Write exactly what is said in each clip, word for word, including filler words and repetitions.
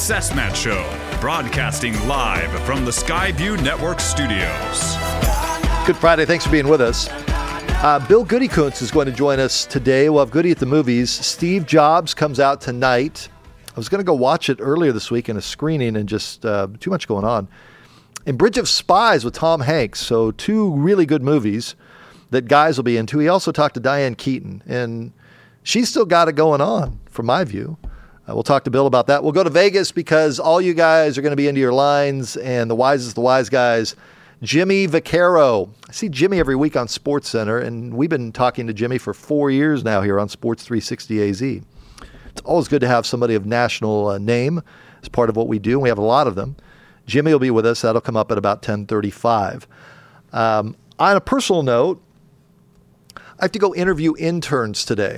Cessmat Show, broadcasting live from the Skyview Network studios. Good Friday. Thanks for being with us. Uh, Bill Goody-Kuntz is going to join us today. We'll have Goody at the movies. Steve Jobs comes out tonight. I was going to go watch it earlier this week in a screening and just uh, too much going on. And Bridge of Spies with Tom Hanks. So two really good movies that guys will be into. He also talked to Diane Keaton, and she's still got it going on, from my view. Uh, we'll talk to Bill about that. We'll go to Vegas because all you guys are going to be into your lines, and the wisest, the wise guys. Jimmy Vaccaro. I see Jimmy every week on SportsCenter, and we've been talking to Jimmy for four years now here on Sports three sixty A Z. It's always good to have somebody of national uh, name as part of what we do. We have a lot of them. Jimmy will be with us. That'll come up at about ten thirty-five. Um, on a personal note, I have to go interview interns today.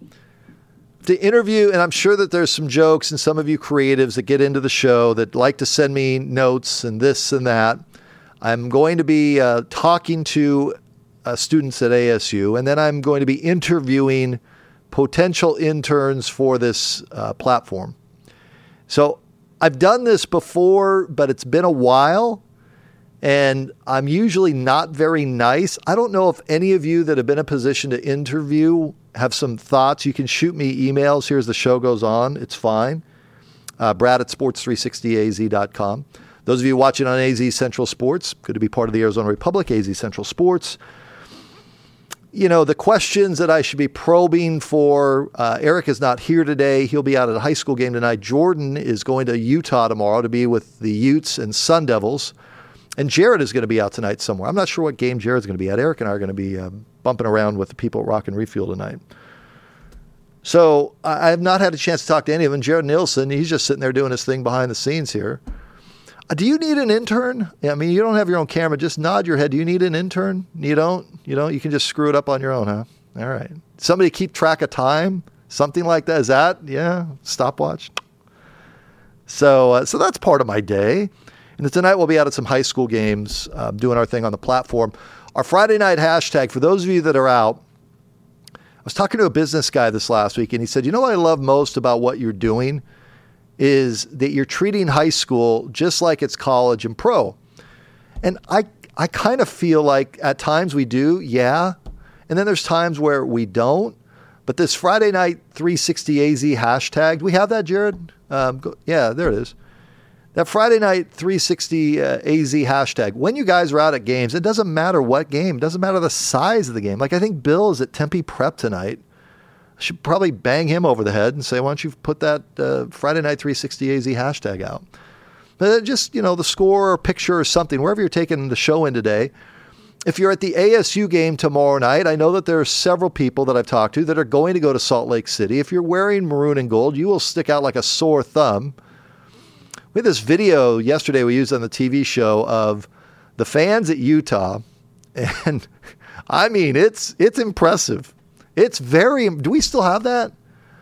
To interview, and I'm sure that there's some jokes and some of you creatives that get into the show that like to send me notes and this and that. I'm going to be uh, talking to uh, students at A S U, and then I'm going to be interviewing potential interns for this uh, platform. So I've done this before, but it's been a while, and I'm usually not very nice. I don't know if any of you that have been in a position to interview have some thoughts. You can shoot me emails here as the show goes on. It's fine. Uh, Brad at sports three sixty A Z dot com. Those of you watching on A Z Central Sports, good to be part of the Arizona Republic, A Z Central Sports. You know, the questions that I should be probing for, uh, Eric is not here today. He'll be out at a high school game tonight. Jordan is going to Utah tomorrow to be with the Utes and Sun Devils. And Jared is going to be out tonight somewhere. I'm not sure what game Jared's going to be at. Eric and I are going to be uh, bumping around with the people at Rock and Refuel tonight. So I have not had a chance to talk to any of them. Jared Nielsen, he's just sitting there doing his thing behind the scenes here. Uh, do you need an intern? I mean, you don't have your own camera. Just nod your head. Do you need an intern? You don't? You don't? You can just screw it up on your own, huh? All right. Somebody keep track of time? Something like that? Is that? Yeah. Stopwatch. So, uh, so that's part of my day. And tonight we'll be out at some high school games, um, doing our thing on the platform. Our Friday night hashtag, for those of you that are out, I was talking to a business guy this last week, and he said, you know what I love most about what you're doing is that you're treating high school just like it's college and pro. And I I kind of feel like at times we do, yeah. And then there's times where we don't. But this Friday night three sixty A Z hashtag, do we have that, Jared? Um, go, yeah, there it is. That Friday night three sixty uh, A Z hashtag. When you guys are out at games, it doesn't matter what game. It doesn't matter the size of the game. Like I think Bill is at Tempe Prep tonight. I should probably bang him over the head and say, why don't you put that uh, Friday night three sixty A Z hashtag out? But just, you know, the score or picture or something, wherever you're taking the show in today. If you're at the A S U game tomorrow night, I know that there are several people that I've talked to that are going to go to Salt Lake City. If you're wearing maroon and gold, you will stick out like a sore thumb. We had this video yesterday we used on the T V show of the fans at Utah. And I mean, it's it's impressive. It's very, do we still have that?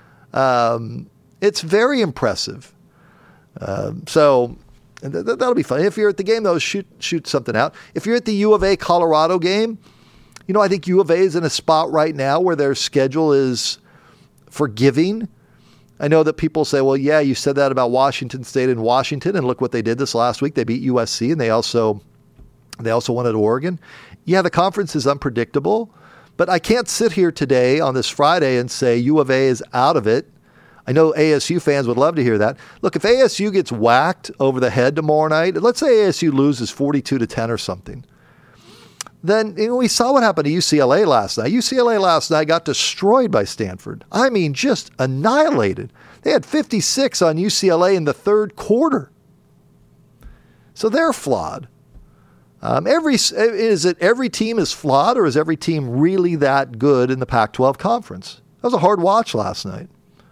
Um, it's very impressive. Um, so th- th- that'll be fun. If you're at the game, though, shoot shoot something out. If you're at the U of A Colorado game, you know, I think U of A is in a spot right now where their schedule is forgiving. I know that people say, well, yeah, you said that about Washington State and Washington, and look what they did this last week. They beat U S C, and they also they also won at Oregon. Yeah, the conference is unpredictable. But I can't sit here today on this Friday and say U of A is out of it. I know A S U fans would love to hear that. Look, if A S U gets whacked over the head tomorrow night, let's say A S U loses forty-two to ten or something, then you know, we saw what happened to U C L A last night. U C L A last night got destroyed by Stanford. I mean, just annihilated. They had fifty-six on U C L A in the third quarter. So they're flawed. Um, every is it every team is flawed, or is every team really that good in the Pac twelve conference? That was a hard watch last night.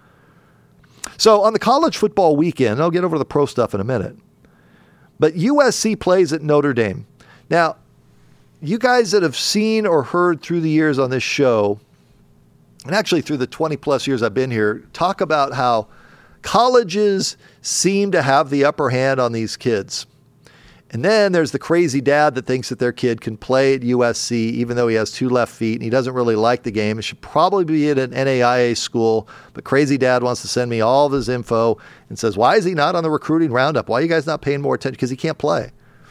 So on the college football weekend, I'll get over to the pro stuff in a minute, but U S C plays at Notre Dame. Now, you guys that have seen or heard through the years on this show, and actually through the twenty plus years I've been here, talk about how colleges seem to have the upper hand on these kids. And then there's the crazy dad that thinks that their kid can play at U S C even though he has two left feet and he doesn't really like the game. It should probably be at an N A I A school, but crazy dad wants to send me all of his info and says, why is he not on the recruiting roundup? Why are you guys not paying more attention? Because he can't play.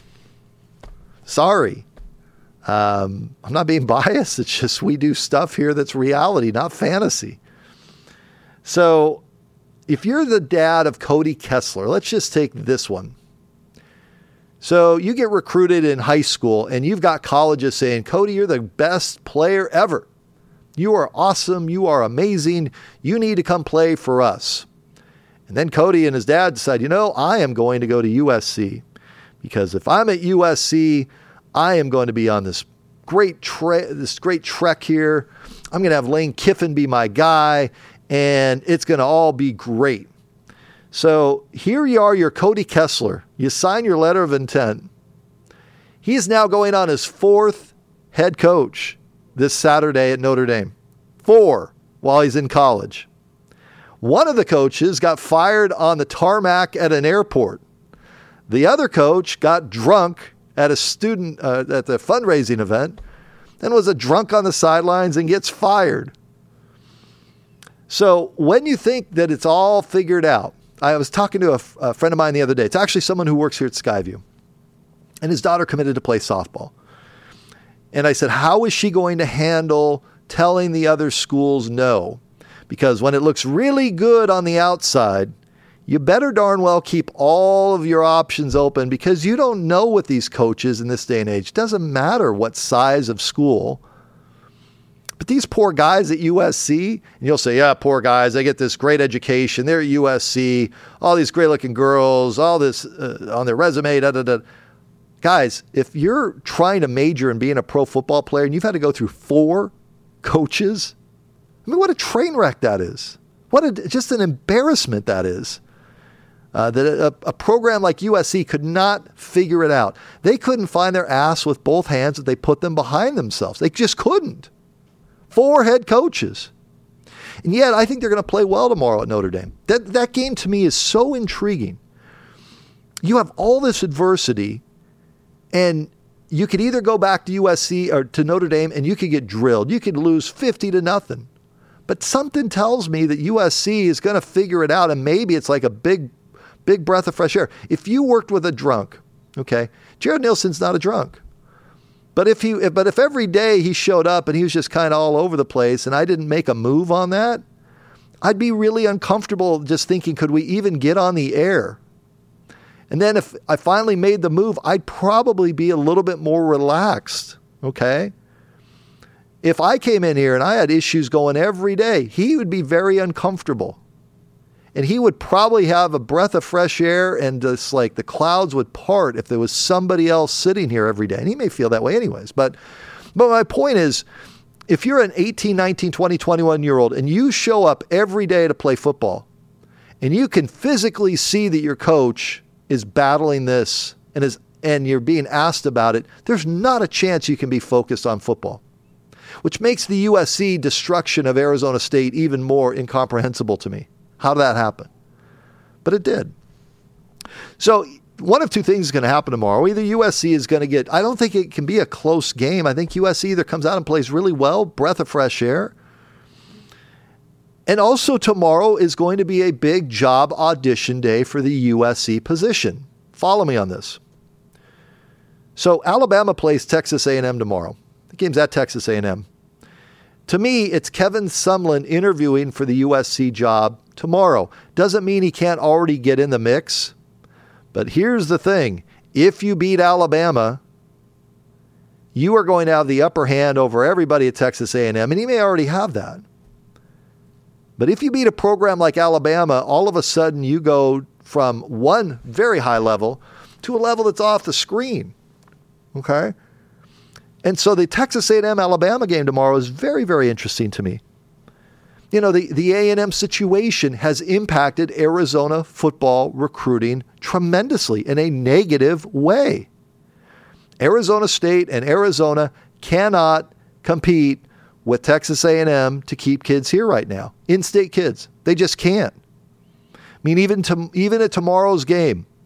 Sorry. Um, I'm not being biased. It's just we do stuff here that's reality, not fantasy. So if you're the dad of Cody Kessler, let's just take this one. So you get recruited in high school and you've got colleges saying, Cody, you're the best player ever. You are awesome. You are amazing. You need to come play for us. And then Cody and his dad decide, you know, I am going to go to U S C because if I'm at U S C, I am going to be on this great tre- this great trek here. I'm going to have Lane Kiffin be my guy and it's going to all be great. So here you are, you're Cody Kessler. You sign your letter of intent. He is now going on his fourth head coach this Saturday at Notre Dame. Four while he's in college. One of the coaches got fired on the tarmac at an airport. The other coach got drunk at a student uh, at the fundraising event and was a drunk on the sidelines and gets fired. So when you think that it's all figured out, I was talking to a, a friend of mine the other day. It's actually someone who works here at Skyview. And his daughter committed to play softball. And I said, how is she going to handle telling the other schools no? Because when it looks really good on the outside, you better darn well keep all of your options open because you don't know what these coaches in this day and age. It doesn't matter what size of school. But these poor guys at U S C, and you'll say, yeah, poor guys, they get this great education. They're at U S C, all these great looking girls, all this uh, on their resume, da, da, da. Guys, if you're trying to major in being a pro football player and you've had to go through four coaches, I mean, what a train wreck that is. What a, just an embarrassment that is. Uh, that a, a program like U S C could not figure it out. They couldn't find their ass with both hands if they put them behind themselves. They just couldn't. Four head coaches. And yet I think they're going to play well tomorrow at Notre Dame. That that game to me is so intriguing. You have all this adversity and you could either go back to U S C or to Notre Dame and you could get drilled. You could lose fifty to nothing. But something tells me that U S C is going to figure it out and maybe it's like a big, big breath of fresh air. If you worked with a drunk, okay, Jared Nielsen's not a drunk. But if he, but if every day he showed up and he was just kind of all over the place and I didn't make a move on that, I'd be really uncomfortable just thinking, could we even get on the air? And then if I finally made the move, I'd probably be a little bit more relaxed, okay? If I came in here and I had issues going every day, he would be very uncomfortable. And he would probably have a breath of fresh air and just like the clouds would part if there was somebody else sitting here every day. And he may feel that way anyways. But, but my point is, if you're an eighteen, nineteen, twenty, twenty-one year old and you show up every day to play football and you can physically see that your coach is battling this and is, and you're being asked about it, there's not a chance you can be focused on football, which makes the U S C destruction of Arizona State even more incomprehensible to me. How did that happen? But it did. So one of two things is going to happen tomorrow. Either U S C is going to get, I don't think it can be a close game. I think U S C either comes out and plays really well, breath of fresh air. And also tomorrow is going to be a big job audition day for the U S C position. Follow me on this. So Alabama plays Texas A and M tomorrow. The game's at Texas A and M. To me, it's Kevin Sumlin interviewing for the U S C job tomorrow. Doesn't mean he can't already get in the mix. But here's the thing. If you beat Alabama, you are going to have the upper hand over everybody at Texas A and M, and he may already have that. But if you beat a program like Alabama, all of a sudden you go from one very high level to a level that's off the screen. Okay? And so the Texas A and M Alabama game tomorrow is very, very interesting to me. You know, the, the A and M situation has impacted Arizona football recruiting tremendously in a negative way. Arizona State and Arizona cannot compete with Texas A and M to keep kids here right now. In-state kids. They just can't. I mean, even to, even at tomorrow's game,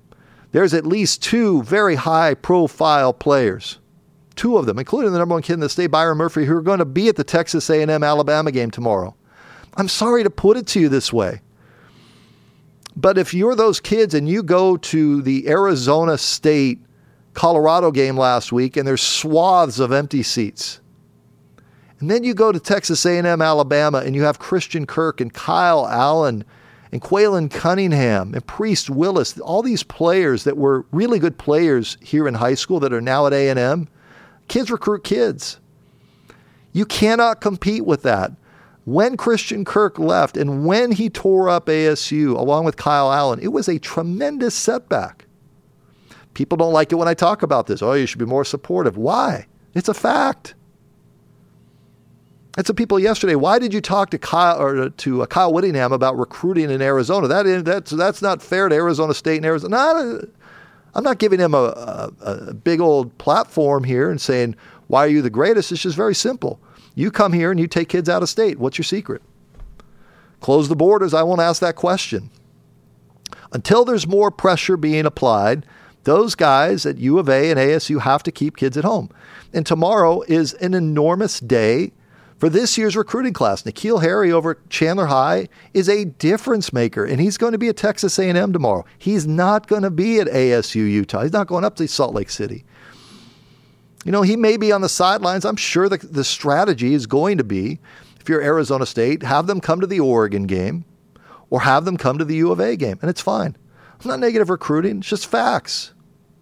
there's at least two very high-profile players, two of them, including the number one kid in the state, Byron Murphy, who are going to be at the Texas A and M Alabama game tomorrow. I'm sorry to put it to you this way, but if you're those kids and you go to the Arizona State Colorado game last week and there's swaths of empty seats, and then you go to Texas A and M Alabama and you have Christian Kirk and Kyle Allen and Quaylen Cunningham and Priest Willis, all these players that were really good players here in high school that are now at A and M, kids recruit kids. You cannot compete with that. When Christian Kirk left and when he tore up A S U along with Kyle Allen, it was a tremendous setback. People don't like it when I talk about this. Oh, you should be more supportive. Why? It's a fact. I said people yesterday, why did you talk to Kyle or to uh, Kyle Whittingham about recruiting in Arizona? That is, that's that's not fair to Arizona State and Arizona. No, I'm not giving him a, a, a big old platform here and saying, why are you the greatest? It's just very simple. You come here and you take kids out of state. What's your secret? Close the borders. I won't ask that question. Until there's more pressure being applied, those guys at U of A and A S U have to keep kids at home. And tomorrow is an enormous day for this year's recruiting class. N'Keal Harry over at Chandler High is a difference maker, and he's going to be at Texas A and M tomorrow. He's not going to be at A S U Utah. He's not going up to Salt Lake City. You know, he may be on the sidelines. I'm sure the, the strategy is going to be, if you're Arizona State, have them come to the Oregon game or have them come to the U of A game, and it's fine. It's not negative recruiting. It's just facts.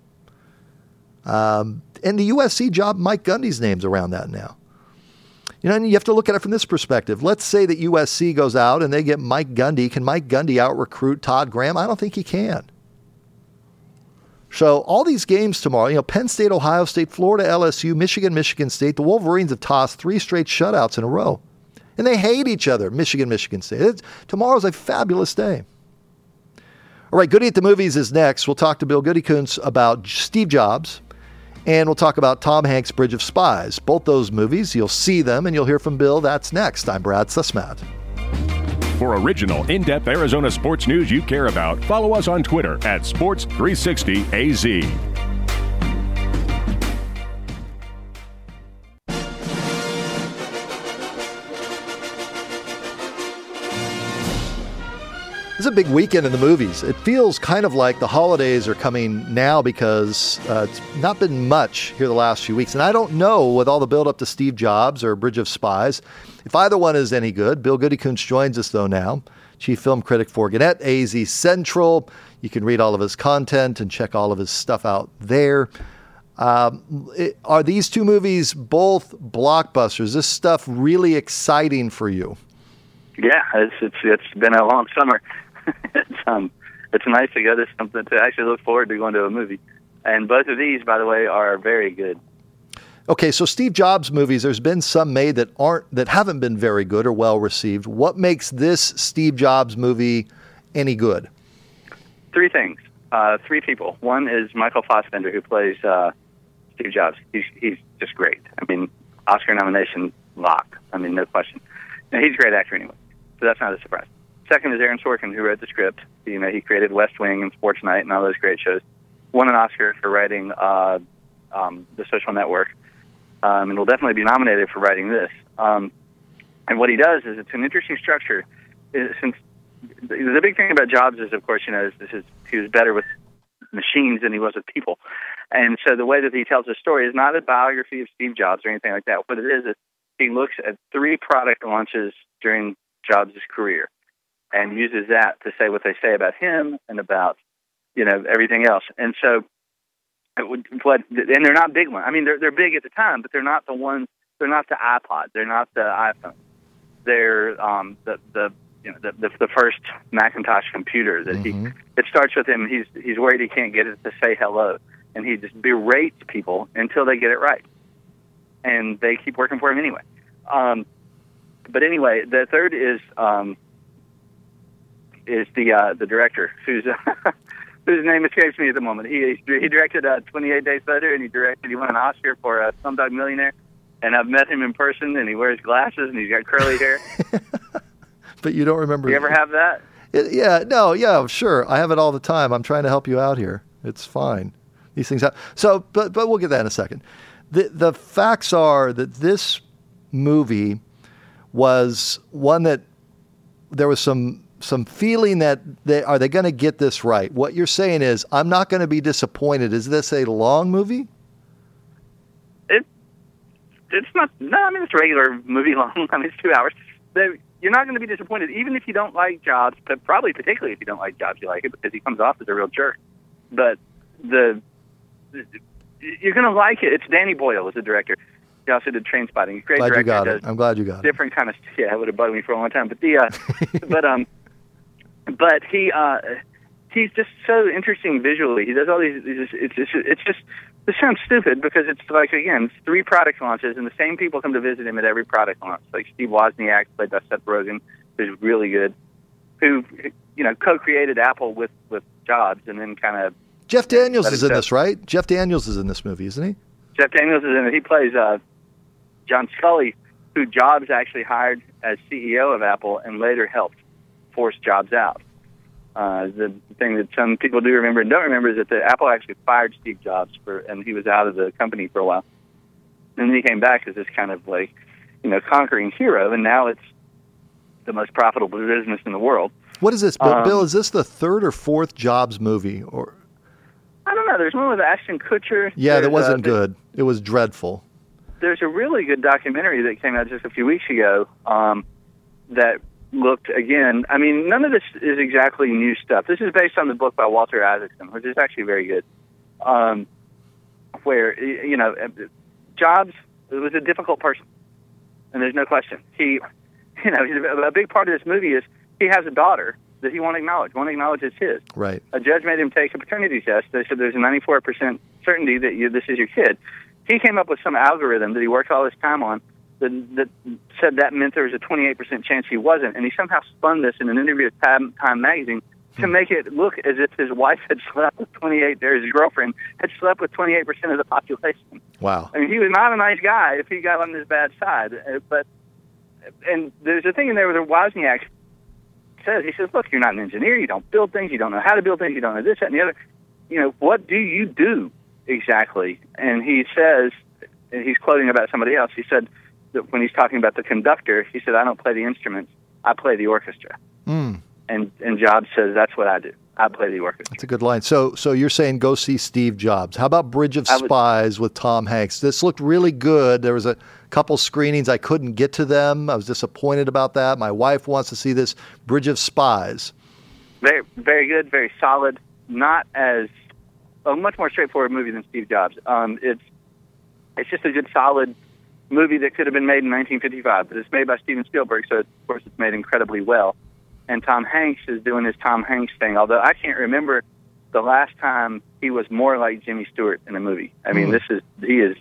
Um, and the U S C job, Mike Gundy's name's around that now. You know, and you have to look at it from this perspective. Let's say that U S C goes out and they get Mike Gundy. Can Mike Gundy out-recruit Todd Graham? I don't think he can. So all these games tomorrow, you know, Penn State, Ohio State, Florida, L S U, Michigan, Michigan State, the Wolverines have tossed three straight shutouts in a row. And they hate each other, Michigan, Michigan State. It's, tomorrow's a fabulous day. All right, Goody at the Movies is next. We'll talk to Bill Goody-Kuntz about Steve Jobs, and we'll talk about Tom Hanks' Bridge of Spies. Both those movies, you'll see them, and you'll hear from Bill. That's next. I'm Brad Sussman. For original, in-depth Arizona sports news you care about, follow us on Twitter at Sports three sixty A Z. This is a big weekend in the movies. It feels kind of like the holidays are coming now because uh, it's not been much here the last few weeks. And I don't know, with all the build-up to Steve Jobs or Bridge of Spies, if either one is any good. Bill Goody-Kuntz joins us, though, now. Chief film critic for Gannett, A Z Central. You can read all of his content and check all of his stuff out there. Um, it, are these two movies both blockbusters? Is this stuff really exciting for you? Yeah, it's it's, it's been a long summer. it's um it's nice to go to something to actually look forward to going to a movie. And both of these, by the way, are very good. Okay, so Steve Jobs movies, there's been some made that aren't that haven't been very good or well received. What makes this Steve Jobs movie any good? Three things. Uh, three people. One is Michael Fassbender, who plays uh, Steve Jobs. He's he's just great. I mean, Oscar nomination lock. I mean, no question. And he's a great actor anyway, so that's not a surprise. Second is Aaron Sorkin, who wrote the script. You know, he created West Wing and Sports Night and all those great shows. Won an Oscar for writing uh, um, The Social Network, um, and will definitely be nominated for writing this. Um, and what he does is it's an interesting structure. It, since the, the big thing about Jobs is, of course, you know, is, is he was better with machines than he was with people. And so the way that he tells his story is not a biography of Steve Jobs or anything like that. What it is is he looks at three product launches during Jobs' career and uses that to say what they say about him and about, you know, everything else. And so, it would, what, and they're not big ones. I mean, they're they're big at the time, but they're not the ones. They're not the iPod. They're not the iPhone. They're um, the the you know the, the the first Macintosh computer that mm-hmm. he. It starts with him. He's he's worried he can't get it to say hello, and he just berates people until they get it right, and they keep working for him anyway. Um, but anyway, the third is um, is the uh, the director, who's whose name escapes me at the moment. He he directed uh, twenty-eight Days Later, and he directed. He won an Oscar for uh, Slumdog Millionaire, and I've met him in person, and he wears glasses, and he's got curly hair. But you don't remember? You ever have that? It, yeah, no, yeah, sure. I have it all the time. I'm trying to help you out here. It's fine. These things happen. So, but but we'll get that in a second. The the facts are that this movie was one that there was some some feeling that they are they going to get this right. What you're saying is, I'm not going to be disappointed. Is this a long movie? It it's not. No, I mean it's a regular movie long. I mean it's two hours. They, you're not going to be disappointed, even if you don't like Jobs. But probably particularly if you don't like Jobs, you like it because he comes off as a real jerk. But the, the you're going to like it. It's Danny Boyle as the director. He also did Trainspotting. Great glad director. You got does it. I'm glad you got different it. kind of yeah. It would have bugged me for a long time. But the uh, but um, but he uh, he's just so interesting visually. He does all these. It's it's it's, it's just. This sounds stupid because it's like, again, it's three product launches, and the same people come to visit him at every product launch. Like Steve Wozniak, played by Seth Rogen, who's really good, who, you know, co-created Apple with, with Jobs, and then kind of... Jeff Daniels is in this, right? Jeff Daniels is in this movie, isn't he? Jeff Daniels is in it. He plays uh, John Scully, who Jobs actually hired as C E O of Apple and later helped force Jobs out. Uh, the thing that some people do remember and don't remember is that the Apple actually fired Steve Jobs for, and he was out of the company for a while. And then he came back as this kind of like, you know, conquering hero, and now it's the most profitable business in the world. What is this, Bill? Um, Bill, is this the third or fourth Jobs movie? Or I don't know. There's one with Ashton Kutcher. Yeah, that There's, wasn't uh, good. It was dreadful. There's a really good documentary that came out just a few weeks ago um, that looked, again, I mean, none of this is exactly new stuff. This is based on the book by Walter Isaacson, which is actually very good, um, where, you know, Jobs was a difficult person, and there's no question. He, you know, a big part of this movie is he has a daughter that he won't acknowledge, won't acknowledge it's his. Right. A judge made him take a paternity test. They said there's a ninety-four percent certainty that you, this is your kid. He came up with some algorithm that he worked all his time on That, that said that meant there was a twenty-eight percent chance he wasn't, and he somehow spun this in an interview with Time, Time magazine to make it look as if his wife had slept with twenty-eight, or his girlfriend had slept with twenty-eight percent of the population. Wow. I mean, he was not a nice guy if he got on this bad side. Uh, But, and there's a thing in there where Wozniak says, he says, look, you're not an engineer, you don't build things, you don't know how to build things, you don't know this, that, and the other. You know, what do you do exactly? And he says, and he's quoting about somebody else, he said, that when he's talking about the conductor, he said, I don't play the instruments, I play the orchestra. Mm. And and Jobs says, that's what I do. I play the orchestra. That's a good line. So so you're saying go see Steve Jobs. How about Bridge of I would, Spies with Tom Hanks? This looked really good. There was a couple screenings. I couldn't get to them. I was disappointed about that. My wife wants to see this Bridge of Spies. Very, very good, very solid. Not as, a much more straightforward movie than Steve Jobs. Um, it's It's just a good, solid movie that could have been made in nineteen fifty-five, but it's made by Steven Spielberg, so of course it's made incredibly well. And Tom Hanks is doing his Tom Hanks thing, although I can't remember the last time he was more like Jimmy Stewart in a movie. I mean, mm. this is, he is,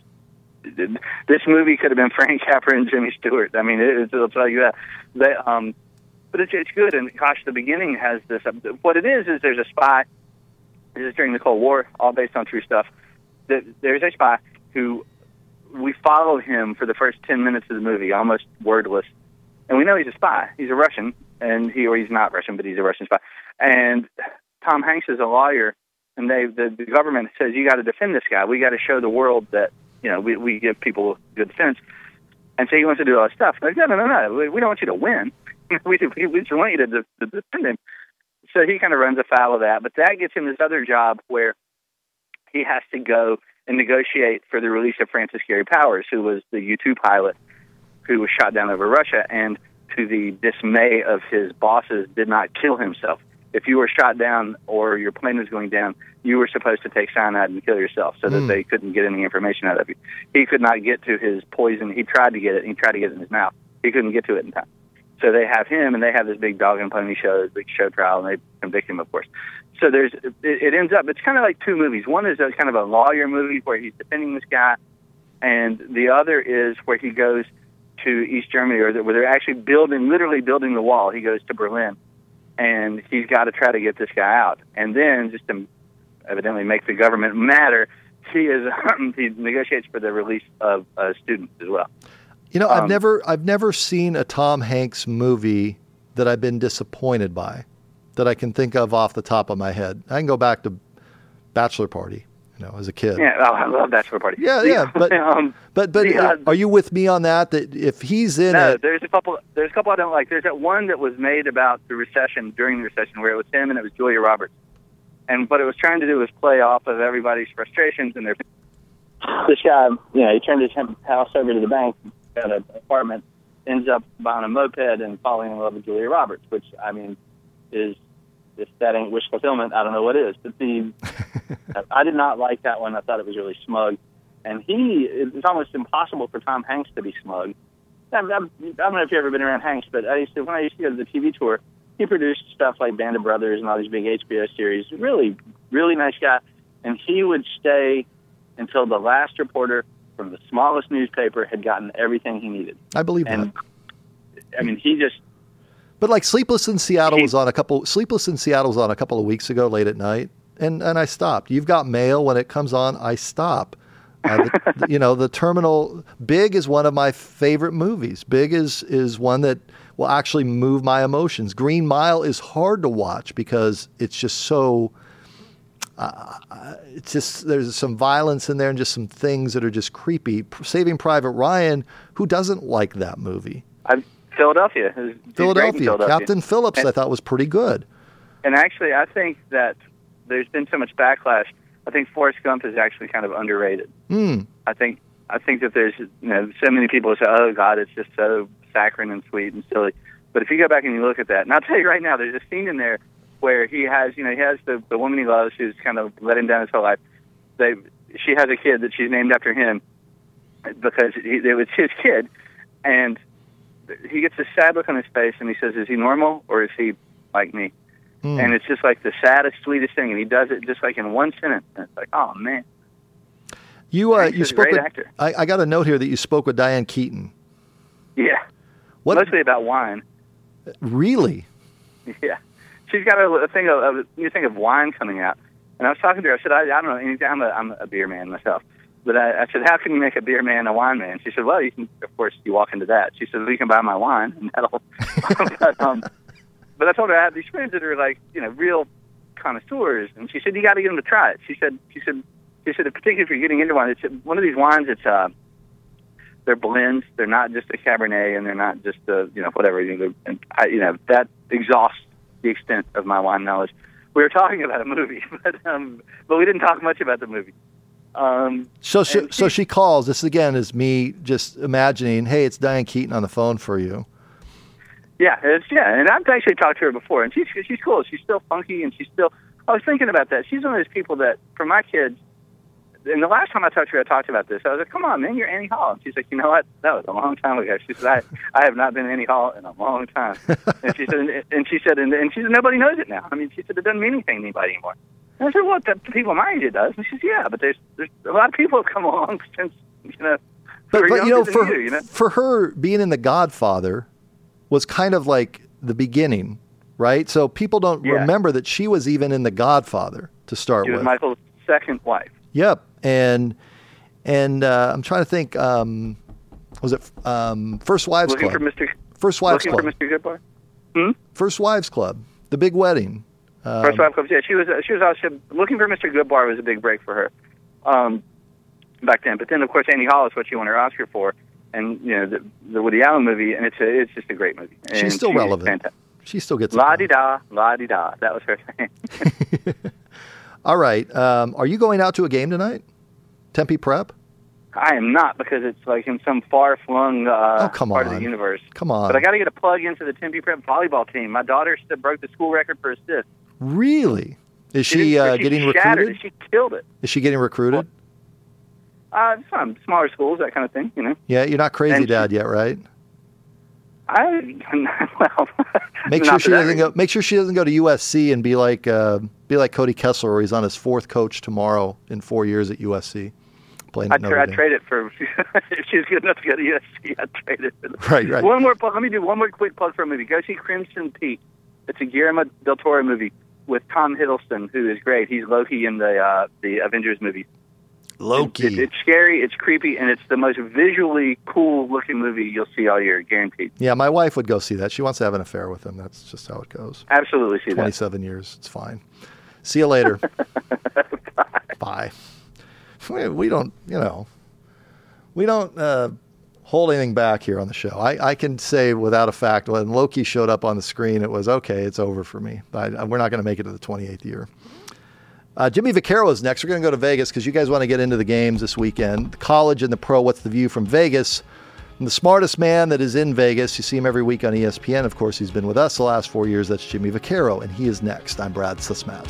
this movie could have been Frank Capra and Jimmy Stewart. I mean, it, it'll tell you that. They, um, but it's, it's good, and gosh, the beginning has this, uh, what it is, is there's a spy, this is during the Cold War, all based on true stuff. There's a spy who, we follow him for the first ten minutes of the movie, almost wordless. And we know he's a spy. He's a Russian, and he or he's not Russian, but he's a Russian spy. And Tom Hanks is a lawyer, and they the, the government says, you got to defend this guy. We got to show the world that, you know, we, we give people good defense. And so he wants to do all this stuff. They're like, no, no, no, no. We, we don't want you to win. we, we, we just want you to, to, to defend him. So he kind of runs afoul of that. But that gets him this other job where he has to go and negotiate for the release of Francis Gary Powers, who was the U two pilot who was shot down over Russia, and to the dismay of his bosses, did not kill himself. If you were shot down or your plane was going down, you were supposed to take cyanide and kill yourself so that mm. they couldn't get any information out of you. He could not get to his poison. He tried to get it, and he tried to get it in his mouth. He couldn't get to it in time. So they have him, and they have this big dog and pony show, this big show trial, and they convict him, of course. So there's, it, it ends up, it's kind of like two movies. One is a kind of a lawyer movie where he's defending this guy, and the other is where he goes to East Germany, or where they're actually building, literally building the wall. He goes to Berlin, and he's got to try to get this guy out. And then, just to evidently make the government matter, he is he negotiates for the release of uh, students as well. You know, um, I've never I've never seen a Tom Hanks movie that I've been disappointed by, that I can think of off the top of my head. I can go back to Bachelor Party, you know, as a kid. Yeah, oh, I love Bachelor Party. Yeah, The- yeah, but um, but but the, uh, are you with me on that? That if he's in no, it, there's a couple. There's a couple I don't like. There's that one that was made about the recession during the recession, where it was him and it was Julia Roberts, and what it was trying to do was play off of everybody's frustrations and their. This guy, you know, he turned his house over to the bank, got an apartment, ends up buying a moped and falling in love with Julia Roberts, which I mean, is if that ain't wish fulfillment, I don't know what is. But the I did not like that one. I thought it was really smug. And he, it's almost impossible for Tom Hanks to be smug. I, I, I don't know if you've ever been around Hanks, but I used to, when I used to go to the T V tour, he produced stuff like Band of Brothers and all these big H B O series. Really, really nice guy. And he would stay until the last reporter from the smallest newspaper had gotten everything he needed. I believe and, that. I mean, he just... But like Sleepless in Seattle he, was on a couple. Sleepless in Seattle was on a couple of weeks ago, late at night, and and I stopped. You've Got Mail, when it comes on, I stop. Uh, the, you know, The Terminal. Big is one of my favorite movies. Big is is one that will actually move my emotions. Green Mile is hard to watch because it's just so. Uh, it's just there's some violence in there and just some things that are just creepy. Saving Private Ryan, who doesn't like that movie? I, Philadelphia. Philadelphia. Philadelphia. Captain Phillips, and, I thought was pretty good. And actually, I think that there's been so much backlash. I think Forrest Gump is actually kind of underrated. Mm. I think I think that there's you know so many people who say, "Oh God, it's just so saccharine and sweet and silly." But if you go back and you look at that, and I'll tell you right now, there's a scene in there where he has, you know, he has the, the woman he loves who's kind of let him down his whole life. They, she has a kid that she's named after him because he, it was his kid, and he gets this sad look on his face, and he says, "Is he normal or is he like me?" Mm. And it's just like the saddest, sweetest thing, and he does it just like in one sentence. And it's like, oh man. You uh, Hanks you is a spoke. great With, actor. I, I got a note here that you spoke with Diane Keaton. Yeah, what, mostly about wine. Really? Yeah, she's got a, a thing of a new thing of wine coming out, and I was talking to her. I said, I, I don't know anything. I'm a I'm a beer man myself, but I, I said, how can you make a beer man a wine man? She said, well, you can. Of course, you walk into that. She said, well, you can buy my wine, and that'll. but, um, but I told her I have these friends that are like, you know, real connoisseurs, and she said, you got to get them to try it. She said, she said, she said, particularly if you're getting into wine, it's one of these wines. It's uh, they're blends. They're not just a Cabernet, and they're not just a, you know, whatever. You know, and I, you know, that exhausts the extent of my wine knowledge. We were talking about a movie, but um, but we didn't talk much about the movie. Um, so she, she, so she calls. This again is me just imagining. Hey, it's Diane Keaton on the phone for you. Yeah, it's, yeah, and I've actually talked to her before, and she's she's cool. She's still funky, and she's still. I was thinking about that. She's one of those people that, for my kids, and the last time I talked to her, I talked about this. I was like, "Come on, man, you're Annie Hall." And she's like, "You know what? That was a long time ago." She said, "I, I have not been Annie Hall in a long time." And she said, and she said, and, and she said, nobody knows it now. I mean, she said it doesn't mean anything to anybody anymore. And I said, "Well, the people my age it does." And she said, "Yeah, but there's there's a lot of people have come along since you know." But, but you know, for you, you know, for her being in The Godfather was kind of like the beginning, right? So people don't yeah. remember that she was even in The Godfather to start she was with. Michael's second wife. Yep, and and uh, I'm trying to think. Um, was it um, First Wives Looking Club? for Mister First Wives Looking Club. for Mister Goodbar. Hmm? First Wives Club. The Big Wedding. Um, First Wives Club. Yeah, she was. She was also Looking for Mister Goodbar was a big break for her um, back then. But then, of course, Annie Hall is what she won her Oscar for, and you know the, the Woody Allen movie, and it's a, it's just a great movie. And she's still she's relevant. Fantastic. She still gets la di da, la di da. That was her thing. All right. Um, are you going out to a game tonight? Tempe Prep? I am not, because it's like in some far-flung uh, oh, come part on. of the universe. Come on. But I got to get a plug into the Tempe Prep volleyball team. My daughter still broke the school record for assists. Really? Is she, she uh, she getting shattered. recruited? She killed it. Is she getting recruited? Uh, some smaller schools, that kind of thing, you know. Yeah, you're not crazy And dad she, yet, right? I well. Make sure she doesn't go. Make sure she doesn't go to U S C and be like uh, be like Cody Kessler, where he's on his fourth coach tomorrow in four years at U S C. Playing at I'd, Notre tra- I'd Dame. trade it for if she was good enough to go to U S C. I'd trade it. For right, right. One more plug. Let me do one more quick plug for a movie. Go see Crimson Peak. It's a Guillermo del Toro movie with Tom Hiddleston, who is great. He's Loki in the uh, the Avengers movie. Loki. It, it's scary, it's creepy, and it's the most visually cool-looking movie you'll see all year, guaranteed. Yeah, my wife would go see that. She wants to have an affair with him. That's just how it goes. Absolutely see that. twenty-seven years. It's fine. See you later. Bye. by. We, we don't, you know, we don't uh, hold anything back here on the show. I, I can say without a fact, when Loki showed up on the screen, it was, okay, it's over for me. I, we're not going to make it to the twenty-eighth year. Uh, Jimmy Vaccaro is next. We're going to go to Vegas because you guys want to get into the games this weekend. The college and the pro, what's the view from Vegas? And the smartest man that is in Vegas, you see him every week on E S P N. Of course, he's been with us the last four years. That's Jimmy Vaccaro, and he is next. I'm Brad Sismat.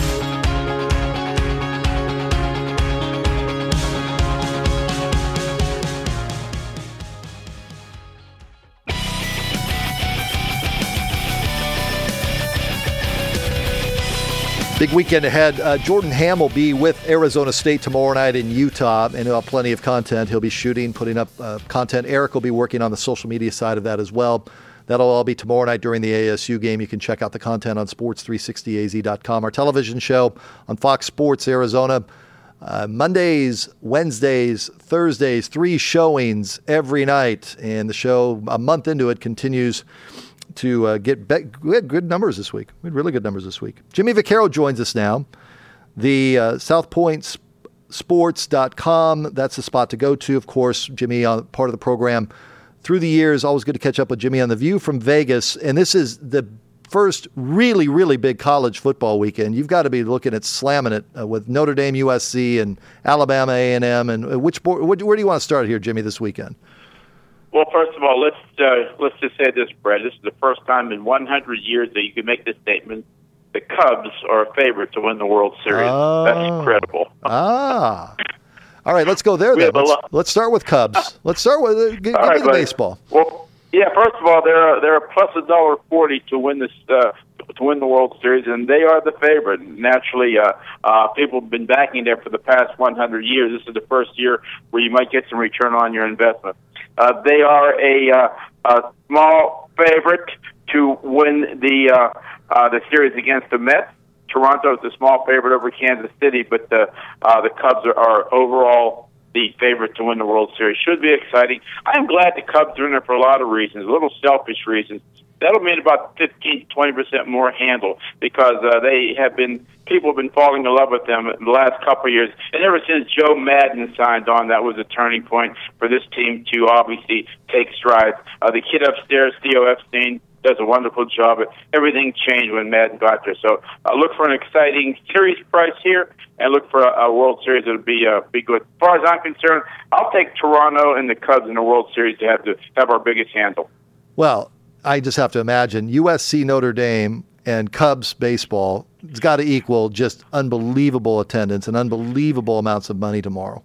Big weekend ahead. Uh, Jordan Ham will be with Arizona State tomorrow night in Utah, and he'll have plenty of content. He'll be shooting, putting up uh, content. Eric will be working on the social media side of that as well. That'll all be tomorrow night during the A S U game. You can check out the content on sports three sixty A Z dot com. Our television show on Fox Sports Arizona. Uh, Mondays, Wednesdays, Thursdays, three showings every night. And the show, a month into it, continues to uh, get be- we had good numbers this week. We had really good numbers this week. Jimmy Vaccaro joins us now. The uh, south point sports dot com, that's the spot to go to. Of course, Jimmy, uh, part of the program through the years. Always good to catch up with Jimmy on The View from Vegas. And this is the first really, really big college football weekend. You've got to be looking at slamming it uh, with Notre Dame, U S C, and Alabama, A and M. And uh, which board, where do you want to start here, Jimmy, this weekend? Well, first of all, let's uh, let's just say this, Brett. This is the first time in one hundred years that you can make this statement. The Cubs are a favorite to win the World Series. Oh. That's incredible. Ah. All right, let's go there then. Let's, let's start with Cubs. Let's start with uh, g- give right, me the buddy. baseball. Well, yeah. First of all, they're they're a plus a dollar forty to win this uh, to win the World Series, and they are the favorite. Naturally, uh, uh, people have been backing there for the past one hundred years. This is the first year where you might get some return on your investment. Uh, they are a, uh, a small favorite to win the uh, uh, the series against the Mets. Toronto is a small favorite over Kansas City, but the uh, the Cubs are, are overall the favorite to win the World Series. Should be exciting. I'm glad the Cubs are in there for a lot of reasons, a little selfish reasons. That'll mean about fifteen to twenty percent more handle because uh, they have been, people have been falling in love with them in the last couple of years. And ever since Joe Madden signed on, that was a turning point for this team to obviously take strides. Uh, the kid upstairs, Theo Epstein, does a wonderful job. Everything changed when Madden got there. So uh, look for an exciting series price here and look for a, a World Series that'll be uh, be good. As far as I'm concerned, I'll take Toronto and the Cubs in the World Series to have to have our biggest handle. Well, I just have to imagine U S C, Notre Dame, and Cubs baseball, it's got to equal just unbelievable attendance and unbelievable amounts of money tomorrow.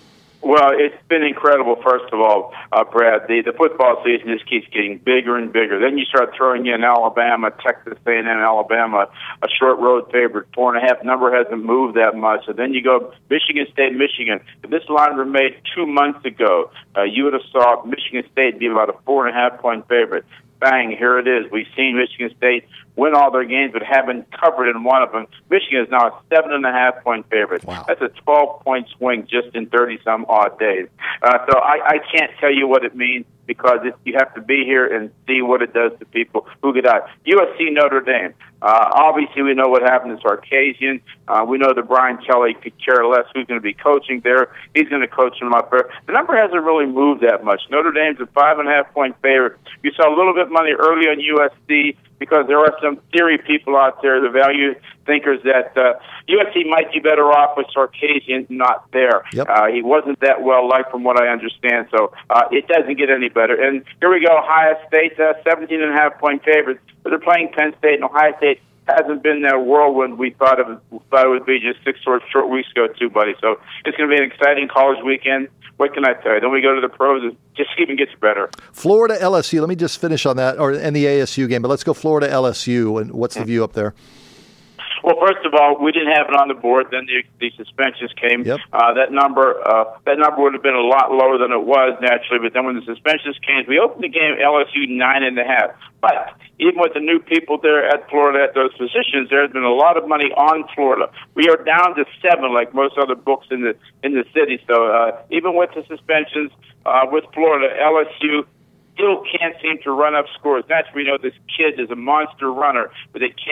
Well, it's been incredible, first of all, uh, Brad. The, the football season just keeps getting bigger and bigger. Then you start throwing in Alabama, Texas A and M, Alabama, a short road favorite, four and a half. Number hasn't moved that much. So then you go Michigan State, Michigan. If this line were made two months ago, uh, you would have saw Michigan State be about a four and a half point favorite. Bang, here it is. We've seen Michigan State win all their games but haven't covered in one of them. Michigan is now a seven and a half point favorite. Wow. That's a twelve point swing just in thirty some odd days. Uh, so I, I can't tell you what it means because it, you have to be here and see what it does to people who get out. U S C, Notre Dame. Uh, obviously, we know what happened to Sarkisian. Uh, we know that Brian Kelly could care less who's going to be coaching there. He's going to coach them up there. The number hasn't really moved that much. Notre Dame's a five and a half point favorite. You saw a little bit of money early on U S C because there are some theory people out there, the value thinkers, that uh, U S C might be better off with Sarkisian not there. Yep. Uh, he wasn't that well liked from what I understand, so uh, it doesn't get any better. And here we go, Ohio State, uh, seventeen and a half point favorites, but they're playing Penn State, and Ohio State hasn't been that whirlwind we thought of thought it would be just six short, short weeks ago, too, buddy. So it's going to be an exciting college weekend. What can I tell you? Then we go to the pros. It just even gets better. Florida, L S U. Let me just finish on that, or and the A S U game. But let's go Florida, L S U. And what's the view up there? Well, first of all, we didn't have it on the board. Then the, the suspensions came. Yep. Uh, that number, uh, that number would have been a lot lower than it was naturally. But then when the suspensions came, we opened the game L S U nine and a half. But even with the new people there at Florida at those positions, there's been a lot of money on Florida. We are down to seven, like most other books in the in the city. So uh, even with the suspensions uh, with Florida, L S U still can't seem to run up scores. Naturally, we know this kid is a monster runner, but they can't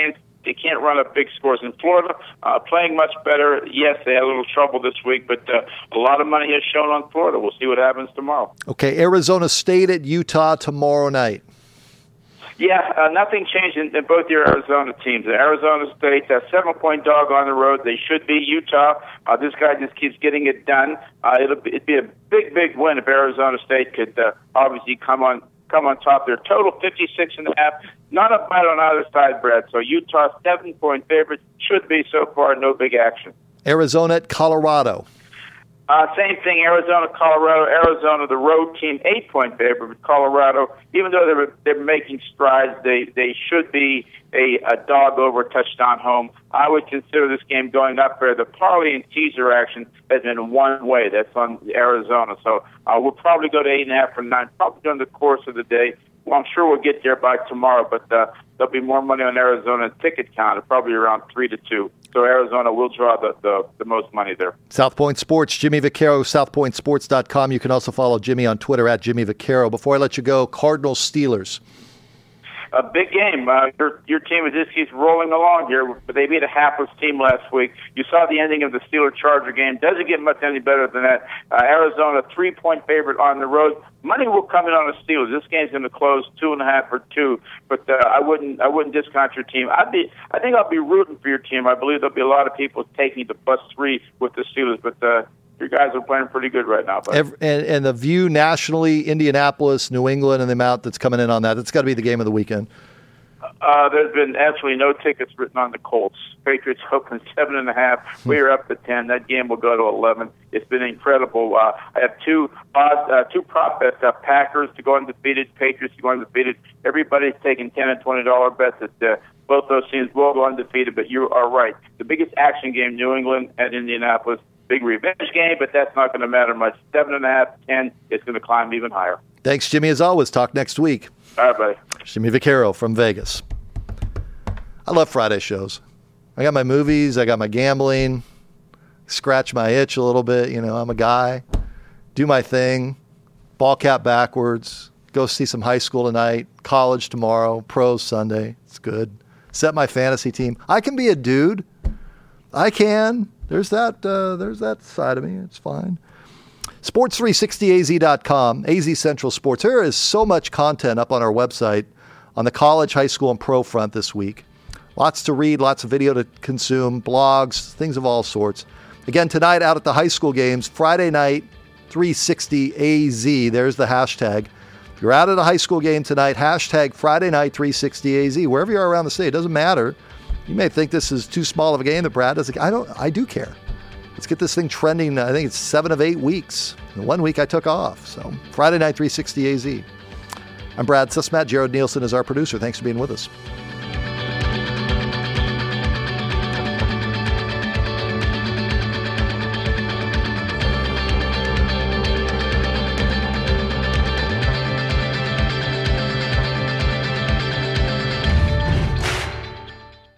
they can't run up big scores. In Florida, uh, playing much better. Yes, they had a little trouble this week, but uh, a lot of money has shown on Florida. We'll see what happens tomorrow. Okay, Arizona State at Utah tomorrow night. Yeah, uh, nothing changed in, in both your Arizona teams. Arizona State, a seven-point dog on the road. They should be. Utah, uh, this guy just keeps getting it done. Uh, it'll be, it'd be a big, big win if Arizona State could uh, obviously come on come on top. Their total fifty-six and a half. Not a bite on either side, Brad. So Utah, seven-point favorite. Should be so far, no big action. Arizona at Colorado. Uh, same thing, Arizona, Colorado. Arizona, the road team, eight-point favorite. But Colorado, even though they're they're making strides, they they should be a, a dog over touchdown home. I would consider this game going up there. The parlay and teaser action has been one way. That's on Arizona. So uh, we'll probably go to eight and a half or nine, probably during the course of the day. Well, I'm sure we'll get there by tomorrow, but uh, there'll be more money on Arizona ticket count, probably around three to two. So Arizona will draw the, the, the most money there. South Point Sports, Jimmy Vaccaro, south point sports dot com. You can also follow Jimmy on Twitter at Jimmy Vaccaro. Before I let you go, Cardinals Steelers. A big game. Uh, your your team just keeps rolling along here, but they beat a hapless team last week. You saw the ending of the Steeler-Charger game. Doesn't get much any better than that. Uh, Arizona, three-point favorite on the road. Money will come in on the Steelers. This game's going to close two and a half or two, but uh, I wouldn't I wouldn't discount your team. I'd be I think I'll be rooting for your team. I believe there'll be a lot of people taking the plus three with the Steelers, but uh, your guys are playing pretty good right now. Every, and, and the view nationally, Indianapolis, New England, and the amount that's coming in on that, that's got to be the game of the weekend. Uh, there's been absolutely no tickets written on the Colts. Patriots open seven and a half. We're up to ten. That game will go to eleven. It's been incredible. Uh, I have two odds, uh, two prop bets: uh, Packers to go undefeated, Patriots to go undefeated. Everybody's taking ten and twenty dollar bets that uh, both those teams will go undefeated. But you are right. The biggest action game: New England at Indianapolis. Big revenge game, but that's not going to matter much. Seven and a half, ten. It's going to climb even higher. Thanks, Jimmy. As always, talk next week. All right, buddy. Jimmy Vaccaro from Vegas. I love Friday shows. I got my movies. I got my gambling. Scratch my itch a little bit. You know, I'm a guy. Do my thing. Ball cap backwards. Go see some high school tonight. College tomorrow. Pros Sunday. It's good. Set my fantasy team. I can be a dude. I can. There's that. Uh, there's that side of me. It's fine. sports three sixty A Z dot com, A Z Central Sports. There is so much content up on our website on the college, high school, and pro front this week. Lots to read, lots of video to consume, blogs, things of all sorts. Again, tonight out at the high school games, Friday night, three sixty A Z. There's the hashtag. If you're out at a high school game tonight, hashtag Friday night, three sixty A Z. Wherever you are around the state, it doesn't matter. You may think this is too small of a game that Brad doesn't. I don't. I do care. Let's get this thing trending. I think it's seven of eight weeks. And one week I took off. So Friday night, three sixty A Z. I'm Brad Sussman. Jared Nielsen is our producer. Thanks for being with us.